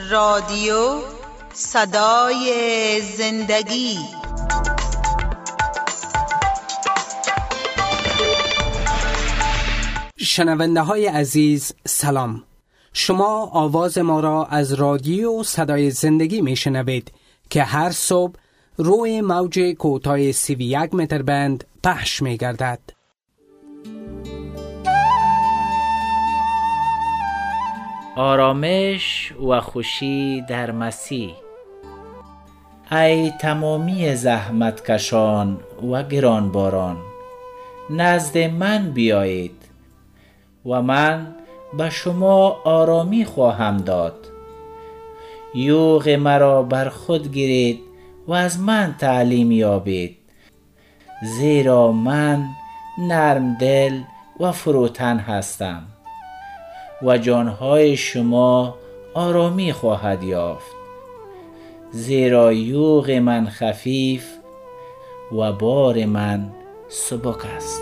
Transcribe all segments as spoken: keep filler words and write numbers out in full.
رادیو صدای زندگی. شنونده های عزیز سلام. شما آواز ما را از رادیو صدای زندگی می شنوید که هر صبح روی موج کوتاه سی و یک متر بند پخش می گردد. آرامش و خوشی در مسیح. ای تمامی زحمت کشان و گرانباران، نزد من بیایید و من به شما آرامی خواهم داد. یوغ مرا بر خود گیرید و از من تعلیم یابید، زیرا من نرم دل و فروتن هستم و جانهای شما آرامی خواهد یافت، زیرا یوغ من خفیف و بار من سبک است.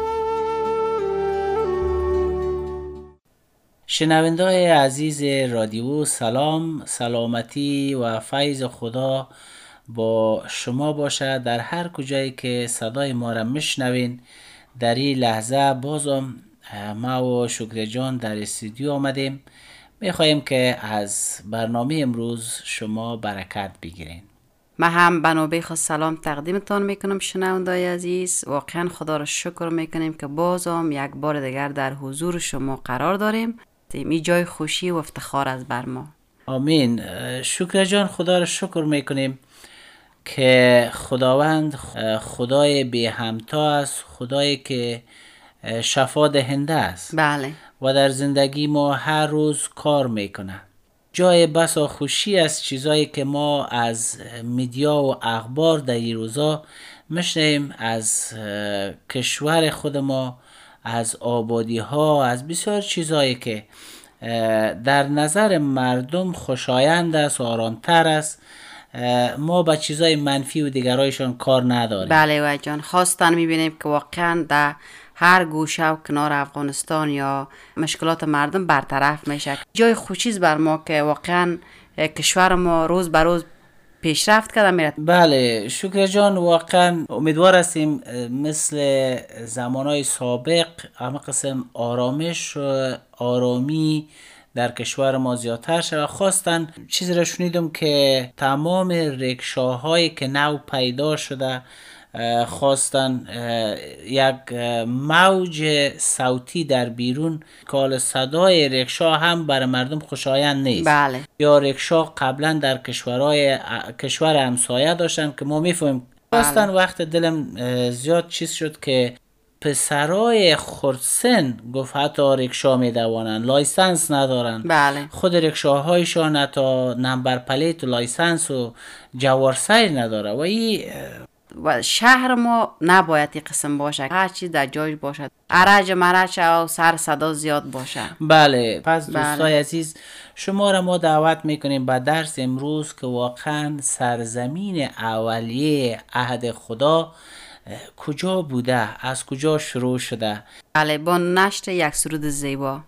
شنونده‌های عزیز رادیو سلام، سلامتی و فیض خدا با شما باشد در هر کجایی که صدای ما را میشنوین. در این لحظه بازم ما و شکر جان در استودیو آمدیم. میخواییم که از برنامه امروز شما برکت بگیرین. ما هم بنابه خود سلام تقدیمتان میکنم شنونده‌های عزیز. واقعا خدا را شکر میکنیم که بازم یک بار دیگر در حضور شما قرار داریم. این جای خوشی و افتخار از بر ما. آمین. شکر جان، خدا را شکر میکنیم که خداوند خدای بی همتا است، خدایی که شفا دهنده است. بله. و در زندگی ما هر روز کار میکنه. جای بسا خوشی از چیزایی که ما از میدیا و اخبار در این روزا میشنویم، از کشور خود ما، از آبادی ها، از بسیار چیزایی که در نظر مردم خوشایند است و آرامتر است. ما با چیزای منفی و دیگرایشان کار نداریم. بله و جان، خواستن میبینیم که واقعا در هر گوشه و کنار افغانستان یا مشکلات مردم برطرف میشه. جای خوشیز بر ما که واقعا کشور ما روز بر روز پیشرفت کرده میره. بله شکر جان، واقعا امیدوار هستیم مثل زمانهای سابق همه قسم آرامش و آرامی در کشور ما زیادتر شد. خواستن چیزی را شنیدم که تمام رکشاهایی که نو پیدا شده خواستن یک موج صوتی در بیرون که صدای رکشا هم برای مردم خوشایند نیست. بله. یا رکشا قبلا در کشورهای کشور همسایه داشتن که ما میفهمیم. خواستن بله. وقت دلم زیاد چیز شد که پسرای خردسن گفت حتی رکشا میدوانن، لایسنس ندارن. بله. خود رکشاهایشان حتی نمبر پلیت و لایسنس و جوارسیر نداره. و این و شهر ما نباید این قسم باشه، هر چیز در جایش باشد، عرج مرج و سر صدا زیاد باشه. بله. پس دوستای بله. عزیز، شما را ما دعوت میکنیم به درس امروز که واقعا سرزمین اولیه عهد خدا کجا بوده، از کجا شروع شده. بله، با نشر یک سرود زیبا.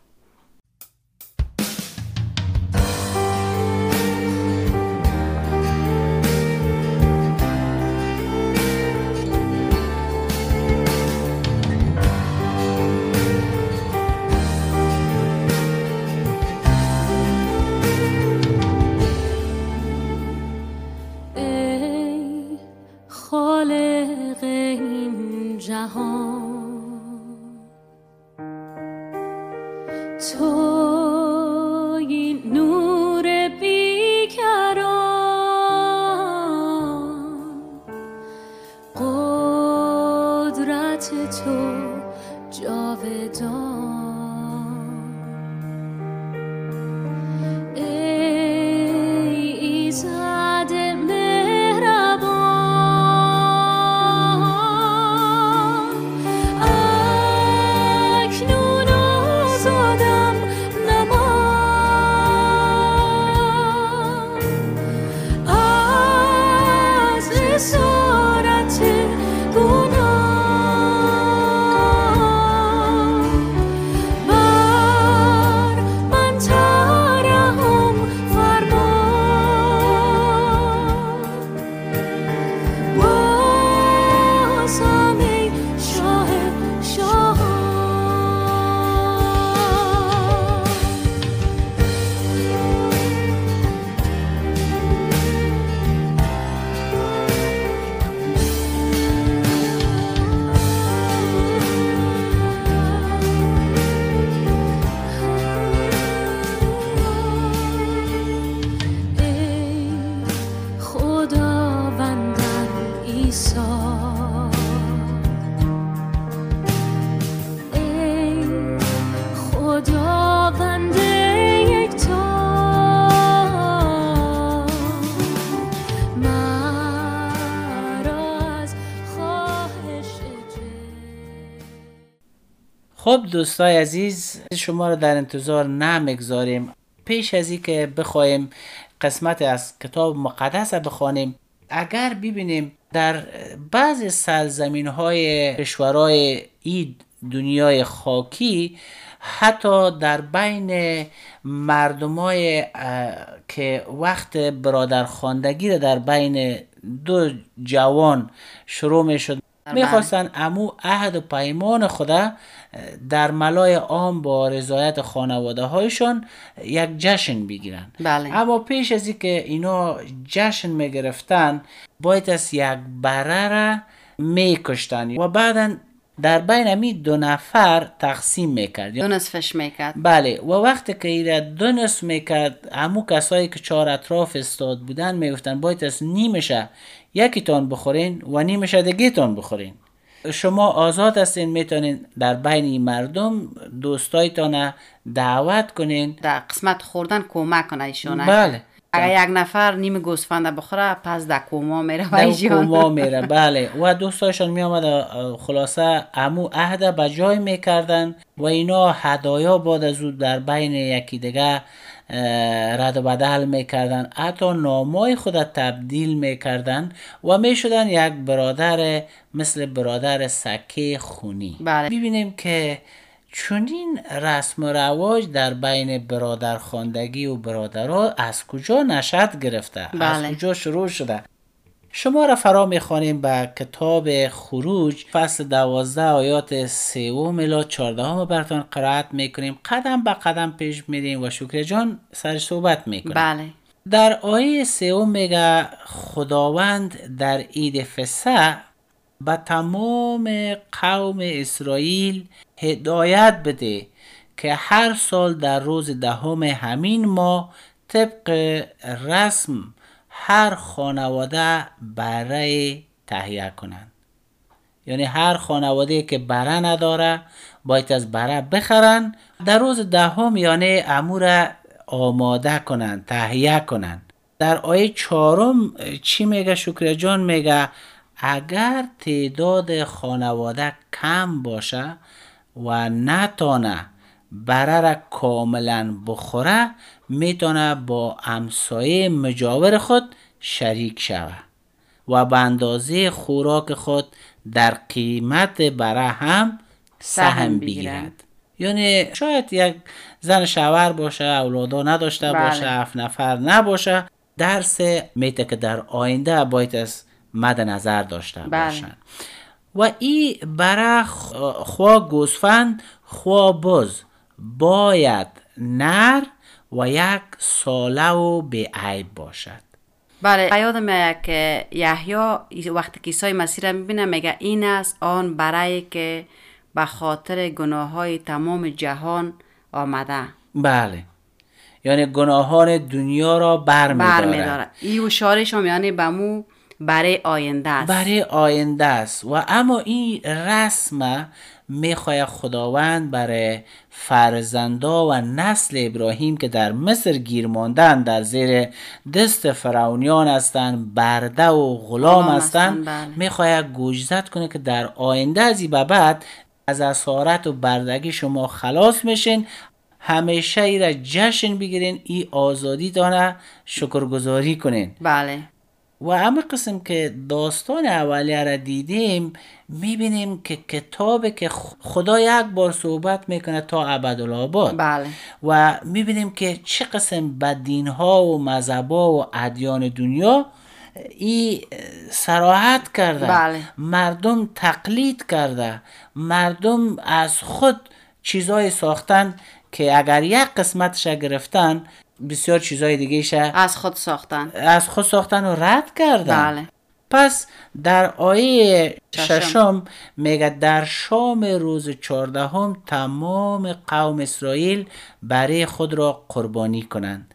خب دوستای عزیز، شما رو در انتظار نمیگذاریم. پیش از این که بخوایم قسمت از کتاب مقدس بخوانیم، اگر ببینیم در بعض سرزمین های کشورهای این دنیای خاکی، حتی در بین مردمای که وقت برادرخواندگی را در بین دو جوان شروع می شد، میخواستن امو عهد و پیمان خدا در ملای عام با رضایت خانواده هایشان یک جشن بگیرن. بله. اما پیش از این که اینا جشن میگرفتن، باید از یک بره را میکشتن و بعدا در بین امی دو نفر تقسیم میکرد، دو نصفش میکرد. بله. و وقتی که ایره دو نصف میکرد، همو کسایی که چهار اطراف استاد بودن میگفتن باید از نیمشه یکی تان بخورین و نیمشه دیگه تان بخورین. شما آزاد هستین، میتونین در بین این مردم دوستایتان دعوت کنین در قسمت خوردن کمک کنه ایشونه. بله. اگر یک نفر نیم گوسفند بخوره، پس در کوما میره و در ایشون کوما میره. بله. و دوستایشان میامد، خلاصه امو عهد به جای میکردن و اینا هدایا بعد از او در بین یکی دیگه رد و بدل میکردن، حتی نامای خود تبدیل میکردن و میشدن یک برادر مثل برادر سکه خونی. بله. ببینیم که چونین رسم و رواج در بین برادرخواندگی و برادرها از کجا نشأت گرفته؟ بله. از کجا شروع شده؟ شما را فرا میخوانیم به کتاب خروج فصل دوازده آیات سوم الی چهاردهم براتون قرائت میکنیم. قدم به قدم پیش میریم و شکر جان سر صحبت میکنیم. بله. در آیه سوم میگه خداوند در عید فسح به تمام قوم اسرائیل هدایت بده که هر سال در روز دهم همین ماه طبق رسم هر خانواده بره تهیه کنند. یعنی هر خانواده که بره نداره باید از بره بخرن در روز دهم، یعنی امور آماده کنند، تهیه کنند. در آیه چهارم چی میگه شکر جان؟ میگه اگر تعداد خانواده کم باشه و نتانه بره را کاملا بخوره، میتونه با همسایه مجاور خود شریک شود و به اندازه خوراک خود در قیمت بره هم سهم بگیرد. یعنی شاید یک زن شوهر باشه، اولادا نداشته بله. باشه، هفت نفر نباشه، درس میته که در آینده باید از مد نظر داشته بله. باشن. و این بره خواه گوسفند خواه بز باید نر و یک ساله و به عیب باشد. بله. یادم میاد که یحیی وقتی که عیسی مسیح را میبینه میگه این است آن برای که به خاطر گناه های تمام جهان آمده. بله. یعنی گناهان دنیا را بر میداره. این اشارهش هم یعنی به مو برای آینده است. برای آینده است. و اما این رسم میخواه خداوند برای فرزندا و نسل ابراهیم که در مصر گیر ماندن، در زیر دست فرعونیان هستند، برده و غلام هستند، بله. میخواه گوشزد کنه که در آینده از این به بعد از اسارت و بردگی شما خلاص میشین، همیشه ای را جشن بگیرین، ای آزادی دانه شکرگزاری کنین. بله. و اما قسم که داستان اولیه را دیدیم، میبینیم که کتابی که خدا یک بار صحبت میکنه تا ابدالآباد. بله. و میبینیم که چه قسم بدینها و مذهبا و ادیان دنیا ای صراحت کرده. بله. مردم تقلید کرده، مردم از خود چیزای ساختن که اگر یک قسمتش گرفتن، بسیار چیزای دیگه شه از خود ساختن از خود ساختن و رد کردن. بله. پس در آیه ششم. ششم میگه در شام روز چهاردهم تمام قوم اسرائیل برای خود را قربانی کنند.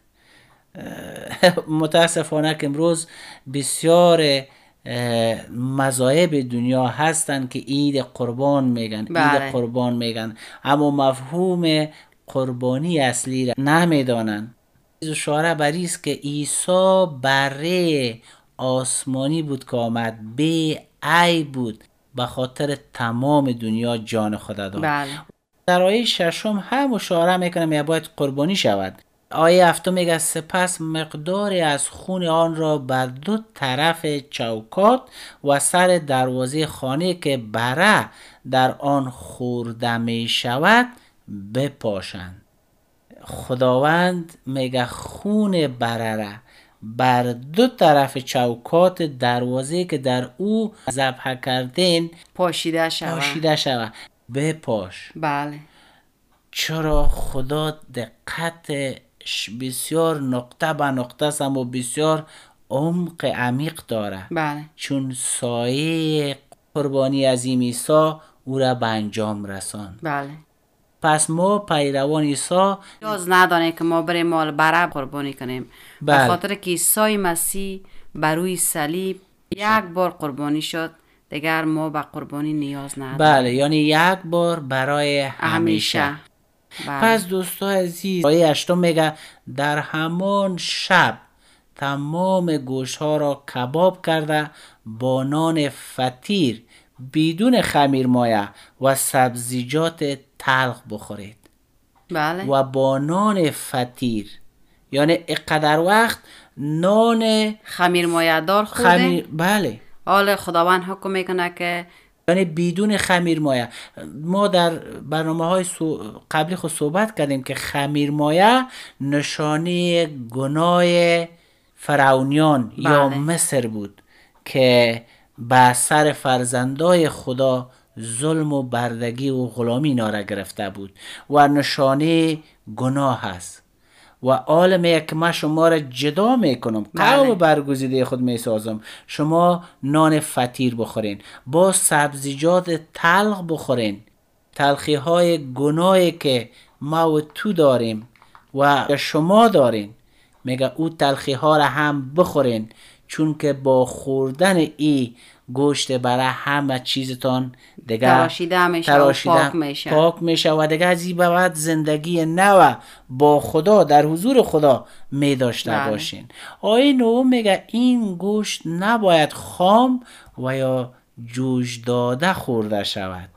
متاسفانه که امروز بسیار مذاهب دنیا هستند که عید قربان میگن. بله. عید قربان میگن، اما مفهوم قربانی اصلی را نمیدانند. اشاره بر است که عیسی بره آسمانی بود که آمد، بی عیب بود، به خاطر تمام دنیا جان خدا داد. بله. در آیه ششم هم اشاره میکنه میگه باید قربانی شود. آیه هفتم میگه سپس مقداری از خون آن را بر دو طرف چوکات و سر دروازه خانه که بره در آن خورده می شود بپاشند. خداوند میگه خون بره را بر دو طرف چوکات دروازه که در او ذبح کردین پاشیده شود. پاشیده شود بپاش. بله. چرا خدا دقت بسیار نقطه به نقطه است و بسیار عمق عمیق داره. بله. چون سایه قربانی عظیم عیسی او را به انجام رساند. بله. پس ما پیروان عیسی نیاز نداره که ما بریم مال بره قربانی کنیم. بله. به خاطر که عیسی مسیح بر روی صلیب یک بار قربانی شد، دیگر ما به قربانی نیاز نداریم. بله، یعنی یک بار برای همیشه, همیشه. بله. پس دوستان عزیز آیه هشتم میگه در همان شب تمام گوشت ها را کباب کرده با نان فطیر بدون خمیر مایه و سبزیجات تلخ بخورید. بله. و با نان فطیر یعنی اقدر وقت نان خمیر مایه دار خورده. خمیر بله، حال خداوند حکم میکنه که یعنی بدون خمیر مایه. ما در برنامه های سو... قبلی خود صحبت کردیم که خمیر مایه نشانه گناه فرعونیان بله. یا مصر بود که به سر فرزندای خدا ظلم و بردگی و غلامی اینا را گرفته بود و نشانه گناه هست. و عالمه که من شما را جدا میکنم، قوم برگزیده خود میسازم، شما نان فطیر بخورین، با سبزیجات تلخ بخورین. تلخی های گناهی که ما و تو داریم و شما دارین، میگه او تلخی ها را هم بخورین، چون که با خوردن ای گوشت برای همه چیزتان دیگه تراشیده میشه و پاک میشه. پاک میشه و دیگه از این به بعد زندگی نو با خدا در حضور خدا می داشته بله. باشین. آیه نو میگه این گوشت نباید خام و یا جوش داده خورده شود،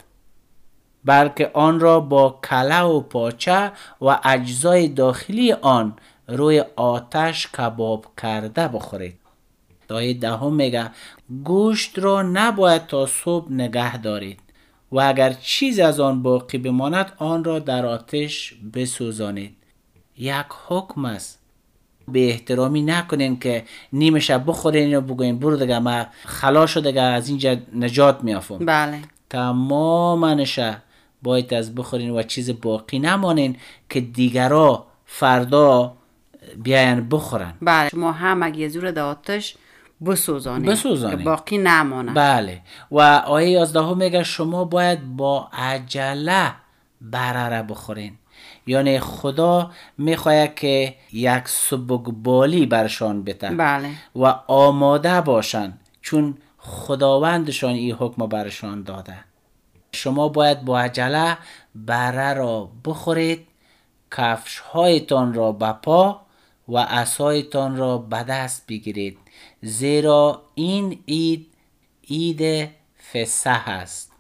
بلکه آن را با کله و پاچه و اجزای داخلی آن روی آتش کباب کرده بخورید. آیه دهم میگه گوشت را نباید تا صبح نگه دارید و اگر چیز از آن باقی بماند آن را در آتش بسوزانید. یک حکم است. به احترامی نکنین که نیمه شب بخورین و بگوین برو دیگه من خلاص شد دیگه از اینجا نجات میافم. بله. تماما نشه باید از بخورین و چیز باقی نمانین که دیگرها فردا بیاین بخورن. بله. شما هم اگه زور در آتش بسوزانید بسوزانید که باقی نمانه. بله. و آیه یازده میگه شما باید با عجله بره را بخورین. یعنی خدا میخواد که یک سبکبالی برشان بده. بله. و آماده باشن، چون خداوندشان این حکم برشان داده. شما باید با عجله بره را بخورید، کفش هایتان را به پا و عصایتان را به دست بگیرید، زیرا این عید عید فسح است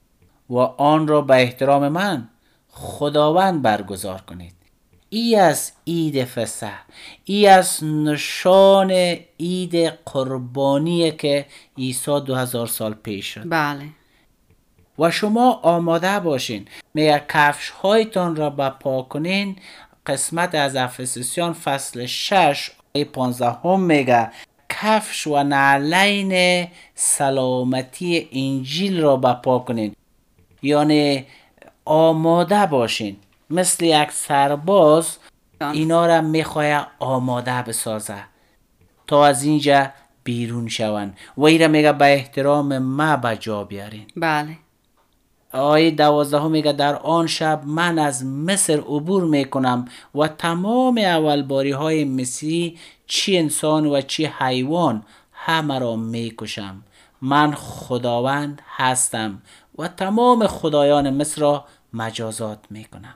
و آن را به احترام من خداوند برگزار کنید. ای از عید فسح، ای از نشان عید قربانی که عیسی دو هزار سال پیش شد. بله. و شما آماده باشین. میگه کفش هایتان را به پا کنین. قسمت از افسوسیان فصل شش آیه پانزده هم میگه کفش و نعلین سلامتی انجیل را به پا کنین. یعنی آماده باشین، مثل یک سرباز اینا را میخواه آماده بسازه تا از اینجا بیرون شون و این را میگه به احترام ما بجا بیارین. بله. آیه دوازده میگه در آن شب من از مصر عبور میکنم و تمام اولباری های مصری، چی انسان و چی حیوان، همه را میکشم. من خداوند هستم و تمام خدایان مصر را مجازات میکنم.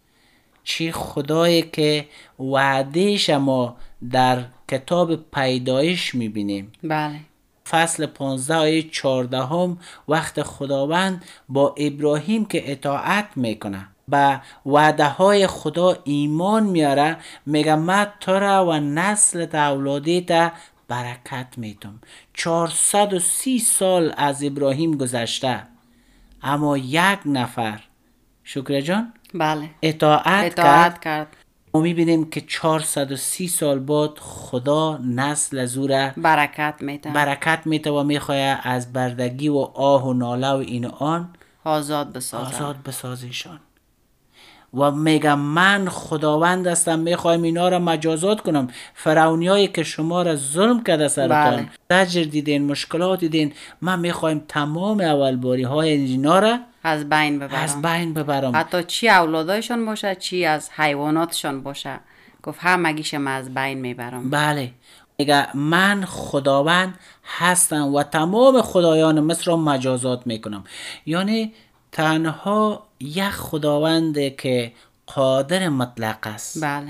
چی خدایی که وعدهش ما در کتاب پیدایش میبینیم. بله. فصل پانزده آیه چهارده هم وقت خداوند با ابراهیم که اطاعت میکنه به وعده های خدا ایمان میاره، میگه من تو را و نسل اولادیت برکت میتم. چهارصد و سی سال از ابراهیم گذشته، اما یک نفر، شکر جان، بله، اطاعت, اطاعت کرد, کرد. ما میبینیم که چهارصد و سی سال بعد خدا نسل زوره برکت میده برکت میده و میخواه از بردگی و آه و ناله و این آن آزاد بسازد آزاد بسازیشان. و میگم من خداوند هستم، میخوایم اینا را مجازات کنم. فرعونیایی که شما را ظلم کرده سرتان، زجر دیدین، مشکلات دیدین، من میخوایم تمام اولباری های اینا را از بین ببرم از بین ببرم. حتی چی اولادایشان باشه، چی از حیواناتشان باشه، گفت همگیشم از بین میبرم. بله، میگه من خداوند هستم و تمام خدایان مصر را مجازات میکنم. یعنی تنها یک خداونده که قادر مطلق است. بله.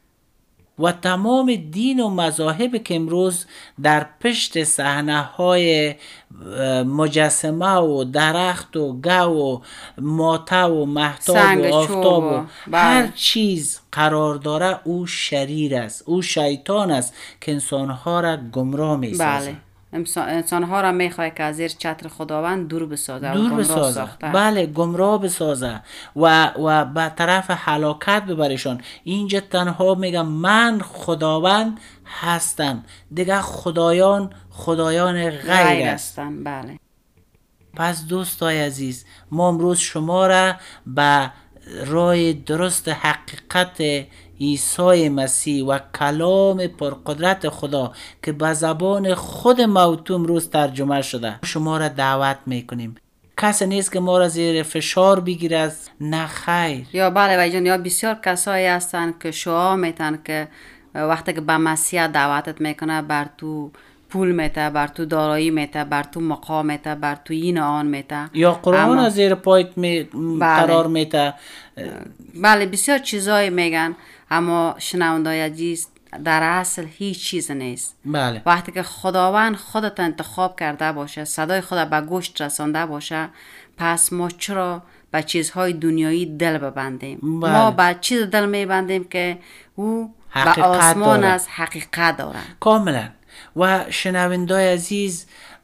و تمام دین و مذاهب که امروز در پشت صحنه های مجسمه و درخت و گو و ماته و مهتاب و آفتاب و هر چیز قرار داره، او شریر است، او شیطان است که انسانها را گمراه می سازه. بله، انسانها را میخواه که از زیر چتر خداوند دور بسازه دور بسازه بله، گمراه بسازه و و به طرف هلاکت ببرشان. اینجا تنها میگم من خداوند هستم، دیگه خدایان خدایان غیر, غیر هستن. بله. پس دوستای عزیز، ما امروز شما را به راه درست حقیقت عیسی مسیح و کلام پرقدرت خدا که به زبان خود موتوم روز ترجمه شده شما را دعوت میکنیم. کسی نیست که ما را زیر فشار بگیره از نه خیر. یا بله و جان، یا بسیار کسایی هستن که شعار میتن که وقتی که به مسیح دعوتت میکنه بر تو پول میته، بر تو دارایی میته، بر تو مقام میته، بر تو این آن میته، یا قرآن از زیر پایت می... بله. قرار میته. بله، بسیار چیزایی میگن، اما شنوندای عزیز در اصل هیچ چیز نیست. بله. وقتی که خداوند خودت انتخاب کرده باشه، صدای خود به گوش رسانده باشه، پس ما چرا به چیزهای دنیایی دل ببندیم؟ بله. ما به چیز دل میبندیم که او به آسمان از حقیقت داره. کاملا. و شنوندای عزیز،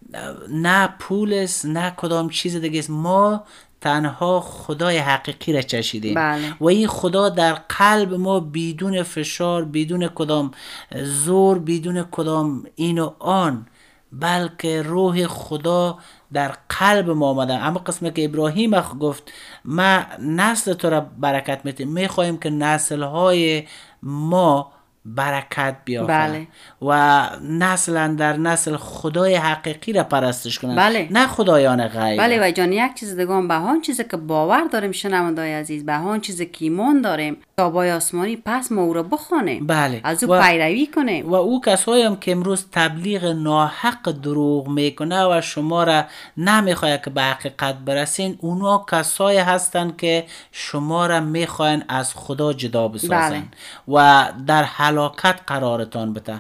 نه پول است نه کدام چیز دیگه است، ما تنها خدای حقیقی را چشیدیم. بله. و این خدا در قلب ما بدون فشار، بدون کدام زور، بدون کدام این و آن، بلکه روح خدا در قلب ما آمده. اما قسمه که ابراهیم گفت ما نسل تو را برکت میتیم، میخواهیم که نسل های ما برکت بیافته. بله. و نسل در نسل خدای حقیقی را پرستش کنند. بله. نه خدایان غیر. بله و جان، یک چیز دیگه هم، به هان چیزی که باور داریم شنوندای عزیز، به هان چیزی که ایمان داریم، کتابای آسمانی، پس ما او را بخوانیم. بله. از او پیروی کنیم. و او کسایی هم که امروز تبلیغ ناحق دروغ میکنه و شما را نمیخواد که به حقیقت برسین، اونا کسایی هستن که شما را میخواین از خدا جدا بسازن. بله. و در هلاکت قرارتان بده.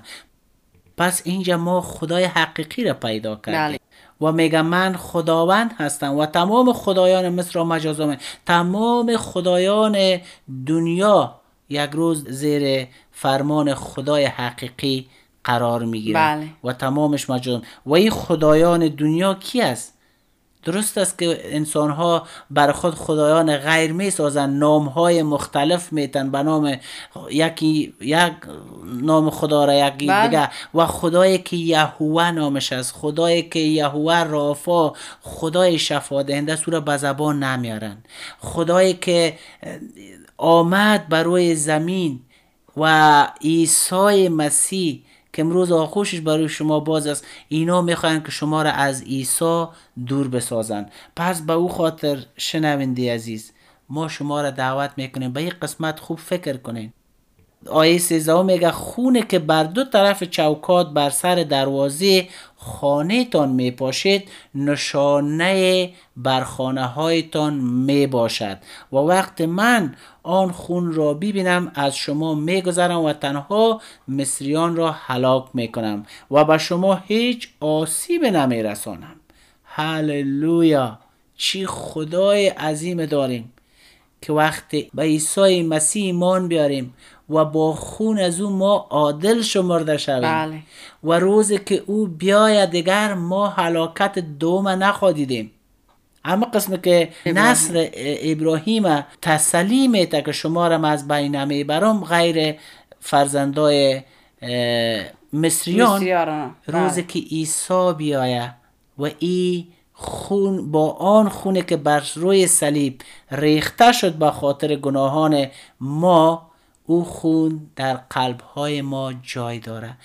پس اینجا ما خدای حقیقی را پیدا کردیم. بله. و میگه من خداوند هستم و تمام خدایان مصر را مجازات میکنم. تمام خدایان دنیا یک روز زیر فرمان خدای حقیقی قرار میگیرن. بله. و تمامش مجازات. و این خدایان دنیا کی است؟ درست است که انسان ها بر خود خدایان غیر می سازن، نام های مختلف میتن، به نام یکی یک نام خدا را یکی بله. دیگه. و خدایی که یهوه نامش است، خدایی که یهوه رافا، خدای شفا دهنده، سو را به زبان نمیارن. خدایی که آمد بر روی زمین و عیسی مسیح که امروز آغوشش برای شما باز است، اینا میخواین که شما را از عیسی دور بسازن. پس به او خاطر شنونده عزیز، ما شما را دعوت میکنیم به این قسمت خوب فکر کنین. آیه سیزده میگه خونه که بر دو طرف چوکات بر سر دروازه خانه تان می پاشید نشانه بر خانه هایتان می باشد و وقت من آن خون را ببینم از شما می گذرم و تنها مصریان را هلاک می کنم و به شما هیچ آسیب نمی رسانم. هللویا! چی خدای عظیم داریم که وقتی به عیسی مسیح ایمان بیاریم و با خون از او ما عادل شمرده شویم، بله. و روزی که او بیاید دیگر ما هلاکت دوم نخوادیدیم. اما قسم که نسل ابراهیم تسلی میده که شما را از بین میبرم غیر فرزندای مصریان، روزی که عیسی بیاید و ای خون با آن خونه که بر روی صلیب ریخته شد به خاطر گناهان ما، او خون در قلب‌های ما جای داره،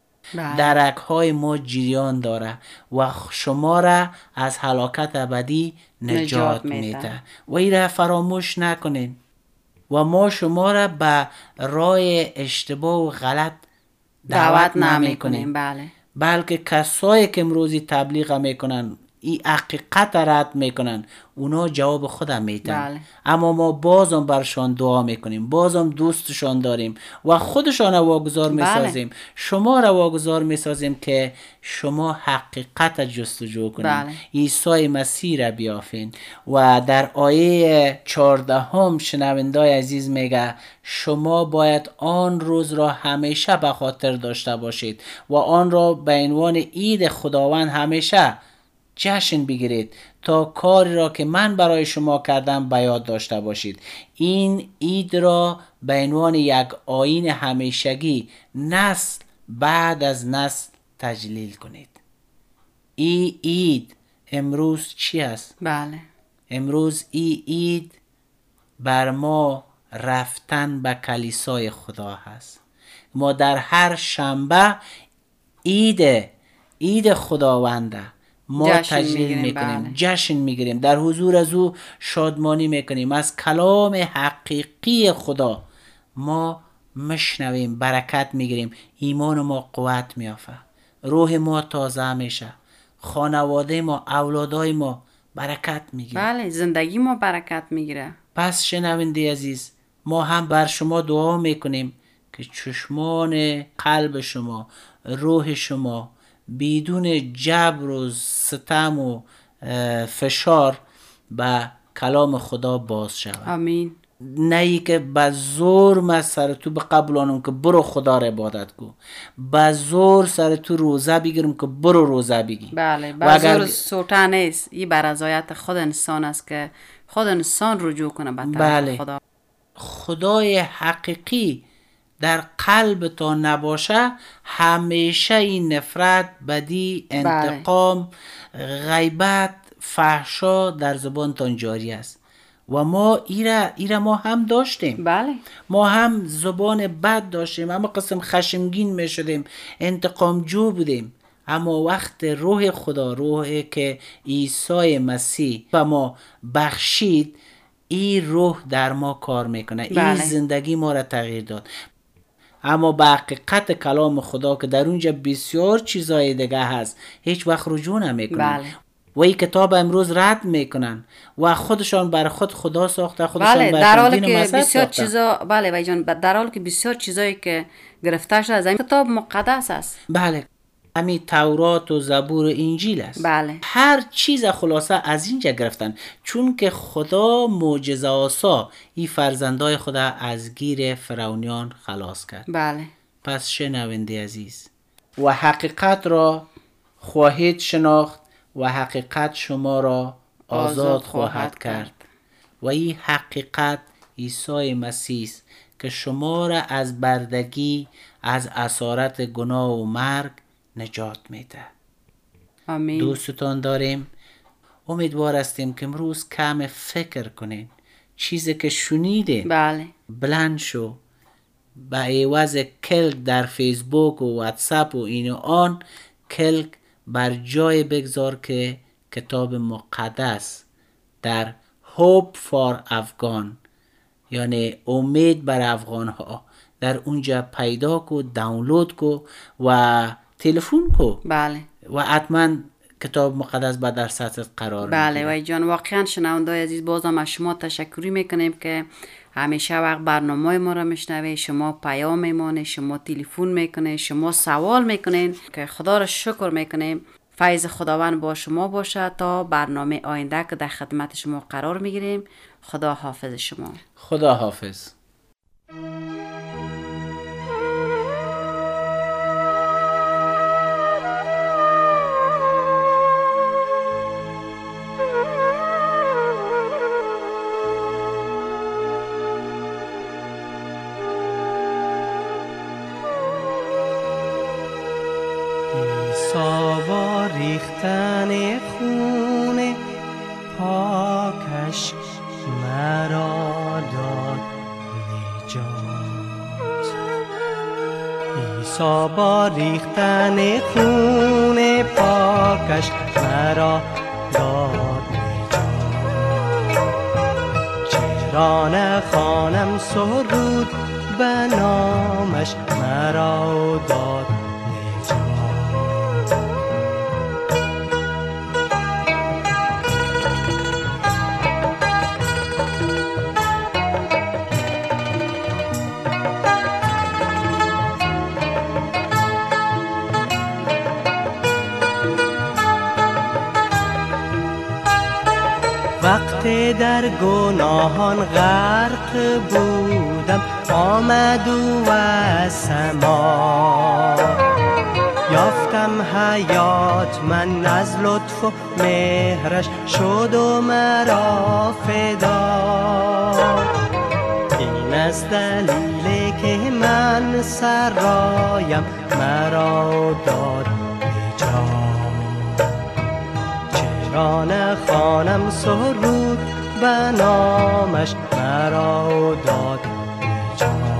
در رگ‌های ما جریان داره و شما را از هلاکت ابدی نجات میده و این را فراموش نکنین. و ما شما را به راه اشتباه و غلط دعوت نمی کنیم، بله. بلکه کسایی که امروزی تبلیغ میکنن این حقیقت رد میکنن اونا جواب خودم میتن. بله. اما ما بازم برشان دعا میکنیم، بازم دوستشان داریم و خودشان واگذار میسازیم. بله. شما را واگذار میسازیم که شما حقیقت جستجو کنید. بله. عیسی مسیح را بیافین. و در آیه چهارده هم شنوندای عزیز میگه شما باید آن روز را همیشه به خاطر داشته باشید و آن را به عنوان عید خداوند همیشه جشن بگیرید تا کاری را که من برای شما کردم به یاد داشته باشید. این عید را به عنوان یک آیین همیشگی نسل بعد از نسل تجلیل کنید. این عید امروز چی است؟ بله. امروز این عید بر ما رفتن به کلیسای خدا هست. ما در هر شنبه عید عید خداونده ما تجلیل میکنیم، بله. جشن میگیریم، در حضور از او شادمانی میکنیم، از کلام حقیقی خدا ما مشنویم، برکت میگیریم، ایمان ما قوت میافه، روح ما تازه میشه، خانواده ما، اولادای ما برکت میگیره. بله، زندگی ما برکت میگیره. پس شنونده عزیز، ما هم بر شما دعا میکنیم که چشمان قلب شما، روح شما بدون جبر و ستم و فشار به کلام خدا باز شود. آمین. نه ای که به زور من سر تو بقبلانم که برو خدا را عبادت کو، به زور سر تو روزه بگیرم که برو روزه بگی. بله، به زور سوتا نیست. این بر رضایت خود انسان است که خود انسان رجوع کنه به طرف بله. خدا. خدای حقیقی در قلب تا نباشه همیشه این نفرت، بدی، انتقام، بله. غیبت، فحشا در زبانتان جاری است و ما ایره ایره ما هم داشتیم. بله. ما هم زبان بد داشتیم، اما قسم خشمگین می شدیم، انتقام جو بودیم. اما وقت روح خدا، روحی که عیسی مسیح به ما بخشید، این روح در ما کار میکنه. بله. این زندگی ما را تغییر داد. اما به حقیقت کلام خدا که در اونجا بسیار چیزای دیگه هست هیچ وقت رجوع نمیکنن. بله. و این کتاب امروز رد میکنن و خودشان بر خود خدا ساخته، خودشان بله. بر در حالی دین که مذهب بسیار ساخته. چیزا بله وای جان، در حالی که بسیار چیزایی که گرفته شده از این کتاب مقدس است. بله، همین تورات و زبور و انجیل است. بله. هر چیز خلاصه از اینجا گرفتن، چون که خدا معجزه آسا این فرزندای خدا از گیر فرعونیان خلاص کرد. بله. پس شنونده عزیز، و حقیقت را خواهید شناخت و حقیقت شما را آزاد, آزاد خواهد, خواهد کرد. و این حقیقت عیسی مسیح است که شما را از بردگی، از اسارت گناه و مرگ نجات میده. آمین. دوستتان داریم. امیدوار هستیم که امروز کم فکر کنین، چیزی که شنیدین بله. بلند شو، به عوض کلک در فیسبوک و واتساپ و این و آن، کلک بر جای بگذار که کتاب مقدس در Hope for Afghan، یعنی امید بر افغان ها، در اونجا پیدا کو، دانلود کو و تلفن کو. بله. و حتما کتاب مقدس با در سطح قرار میگیره. بله وای جان، واقعا شنوندای عزیز بازم از شما تشکری میکنیم که همیشه وقت برنامه ما را میشنوید، شما پیام میمونه، شما تلفن میکنید، شما سوال میکنین که خدا را شکر میکنیم. فیض خداوند با شما باشه. تا برنامه آینده که در خدمت شما قرار میگیریم. خدا حافظ شما. خدا حافظ. با ریختن خون پاکش مرا داد نجات. عیسی با ریختن خون پاکش مرا داد نجات. چرا نخوانم سرود به نامش مرا داد. وقتی در گناهان غرق بودم آمد او از سما. یافتم حیات من از لطف و مهرش شد و مرا فدا. این از دلیلی که من سرایم مرا داد نجات. چرا نخوانم سرود به نامش مرا داد نجات.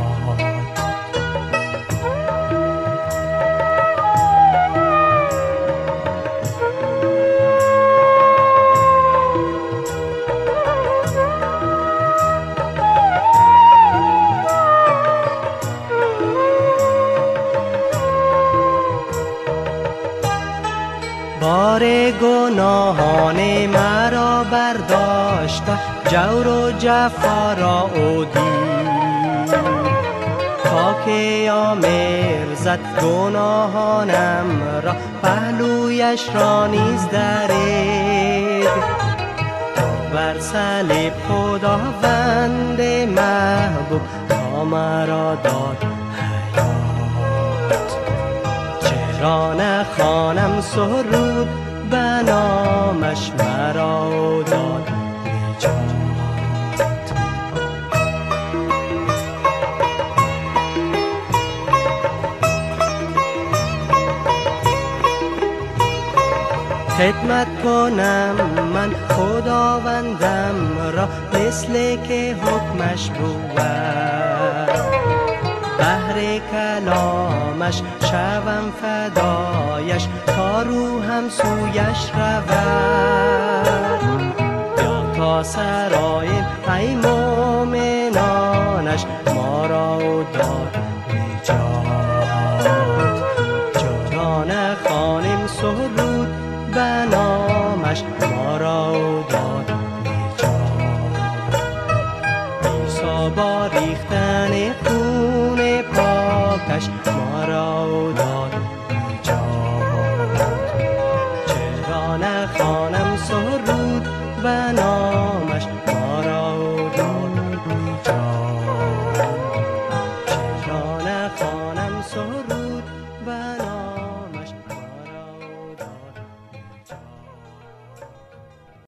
بار گناهان مرا برداشت، جور و جفا را او دید. تا که آمر زد گناهانم را، پهلویش را نیز درید. بر صلیب خداوند محبوب تا مرا داد حیات. چرا نخوانم سرود به نامش مرا داد نجات. خدمت کنم من خداوندم را، مثل که حکمش بود. بهر کلامش شوم فدایش، تا روحم سویش رود. یا تا سرای ای مومنانش ما را داد نجات. چرا نخوانیم سرود به نامش ما را داد نجات. عیسی با ریختن خون پاکش ما را داد نجات. چرا نخوانم سرود به نامش